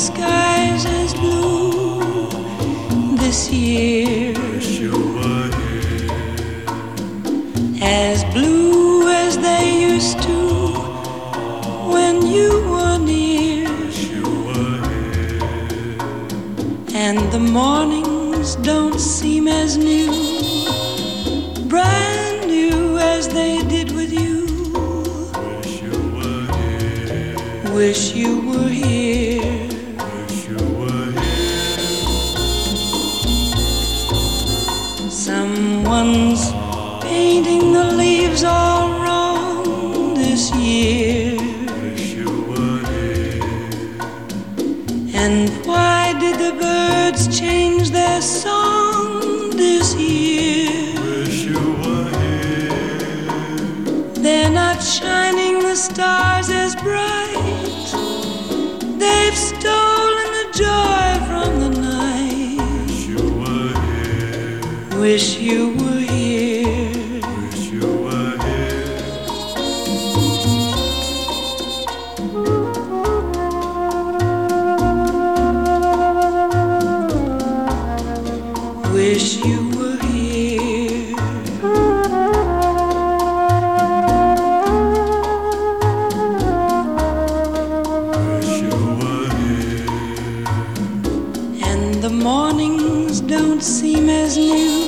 skies as blue this year, Wish you were here. as blue as they used to when you were near, Wish you were here. and the mornings don't seem as new, brand new as they did with you. Wish you were here. Wish you were here. Wish you were here. Someone's painting the leaves all wrong this year. Wish you were here. And why did the birds change their song this year? Wish you were here. They're not shining the stars as bright. They've stolen the joy from the night. Wish you were here. Wish you were here. Wish you were here. Wish you were here. Wish you were here. And the mornings don't seem as new,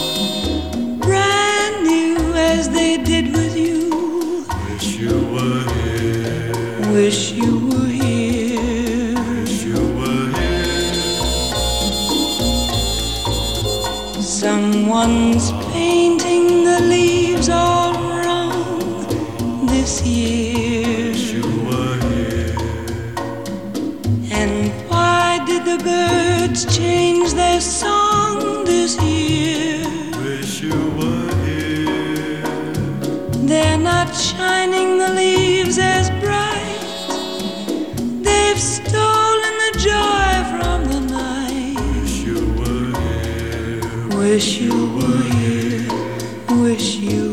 brand new as they did with you. Wish you were here. Wish you were here. Wish you were here. Someone's painting the leaves all wrong this year. Wish you were here. And why did the birds change their song this year? Wish you were here. They're not shining the leaves as bright. They've stolen the joy from the night. Wish you were here. Wish you were here. Wish you